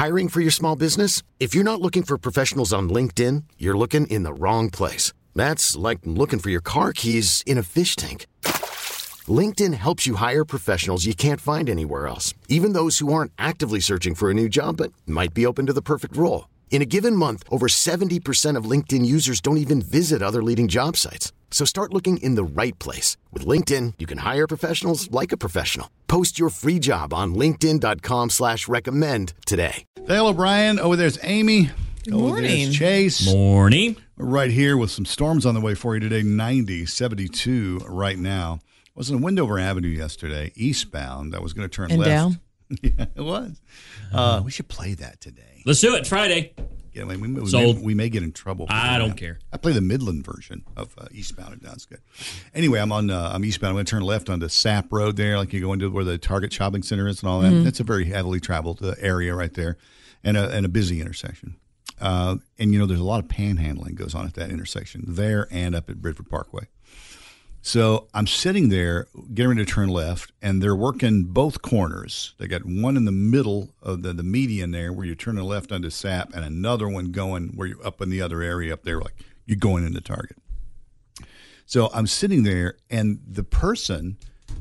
Hiring for your small business? If you're not looking for professionals on LinkedIn, you're looking in the wrong place. That's like looking for your car keys in a fish tank. LinkedIn helps you hire professionals you can't find anywhere else, even those who aren't actively searching for a new job but might be open to the perfect role. In a given month, over 70% of LinkedIn users don't even visit other leading job sites. So start looking in the right place. With LinkedIn, you can hire professionals like a professional. Post your free job on linkedin.com/recommend today. Dale O'Brien, over there's Amy. Good morning. There's Chase. Morning. We're right here with some storms on the way for you today. 90, 72 right now. I was in Wendover Avenue yesterday, eastbound. I was going to turn and left. Down? Yeah, it was. We should play that today. Let's do it. Friday. Yeah, we may get in trouble. I don't care. I play the Midland version of eastbound and down. It's good. Anyway, I'm eastbound. I'm going to turn left onto Sap Road there, like you go into where the Target Shopping Center is and all that. Mm-hmm. That's a very heavily traveled area right there, and a busy intersection. And there's a lot of panhandling goes on at that intersection there and up at Bridford Parkway. So I'm sitting there getting ready to turn left, and they're working both corners. They got one in the middle of the median there where you're turning left onto Sap, and another one going where you're up in the other area up there, like you're going into Target. So I'm sitting there, and the person,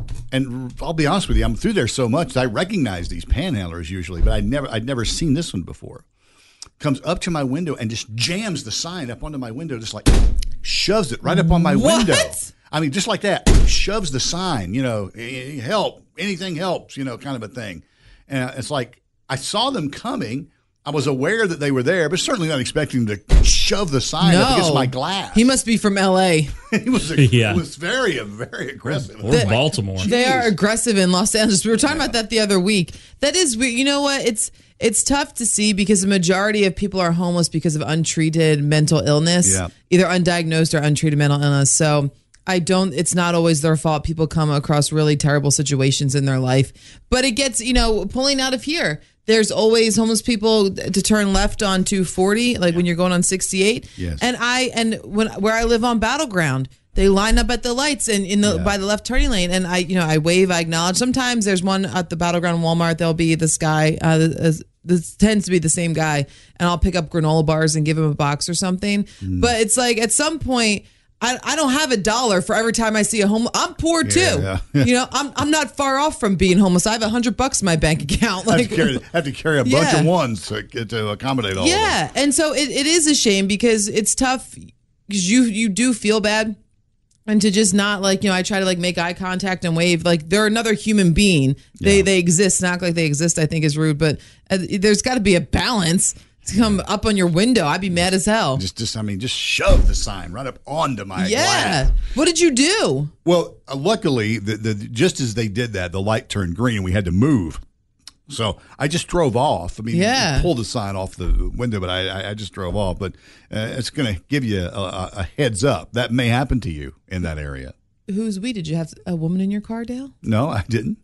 and I'll be honest with you, I'm through there so much that I recognize these panhandlers usually, but I'd never seen this one before. Comes up to my window and just jams the sign up onto my window, just like shoves it right up on my window. I mean, just like that, shoves the sign, help, anything helps, kind of a thing. And it's like, I saw them coming. I was aware that they were there, but certainly not expecting to shove the sign up against my glass. He must be from L.A. He was very, very aggressive. Or Baltimore. They are aggressive in Los Angeles. We were talking about that the other week. That is weird. You know what? It's tough to see because the majority of people are homeless because of untreated mental illness, either undiagnosed or untreated mental illness. So it's not always their fault. People come across really terrible situations in their life, but it gets, pulling out of here. There's always homeless people to turn left on 240, like when you're going on 68. Yes. And where I live on Battleground, they line up at the lights and by the left turning lane. And I wave, I acknowledge. Sometimes there's one at the Battleground Walmart. There'll be this guy, this tends to be the same guy, and I'll pick up granola bars and give him a box or something. But it's like at some point, I don't have $1 for every time I see a homeless. I'm poor too. Yeah. I'm not far off from being homeless. I have $100 in my bank account. Like, have to carry a bunch of ones to accommodate all of them. Yeah, and so it is a shame because it's tough because you do feel bad. And to just not I try to make eye contact and wave like they're another human being. They exist. Not like they exist, I think is rude, but there's got to be a balance to come up on your window. I'd be mad as hell. Just shove the sign right up onto my glass. What did you do? Well, luckily, just as they did that, the light turned green and we had to move. So I just drove off. I mean, pulled the sign off the window, but I just drove off. But it's going to give you a heads up. That may happen to you in that area. Who's we? Did you have a woman in your car, Dale? No, I didn't.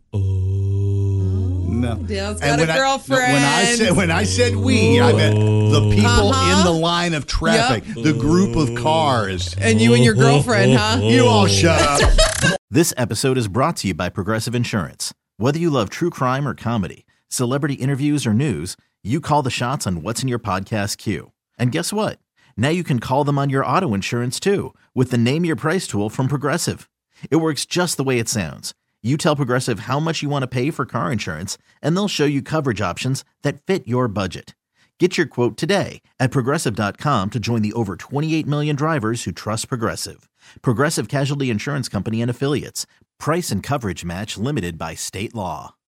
No. Dale's got a girlfriend. When I said we, I meant the people in the line of traffic, the group of cars. And you and your girlfriend, huh? You all shut up. This episode is brought to you by Progressive Insurance. Whether you love true crime or comedy, celebrity interviews or news, you call the shots on what's in your podcast queue. And guess what? Now you can call them on your auto insurance too with the Name Your Price tool from Progressive. It works just the way it sounds. You tell Progressive how much you want to pay for car insurance, and they'll show you coverage options that fit your budget. Get your quote today at Progressive.com to join the over 28 million drivers who trust Progressive. Progressive Casualty Insurance Company and Affiliates. Price and coverage match limited by state law.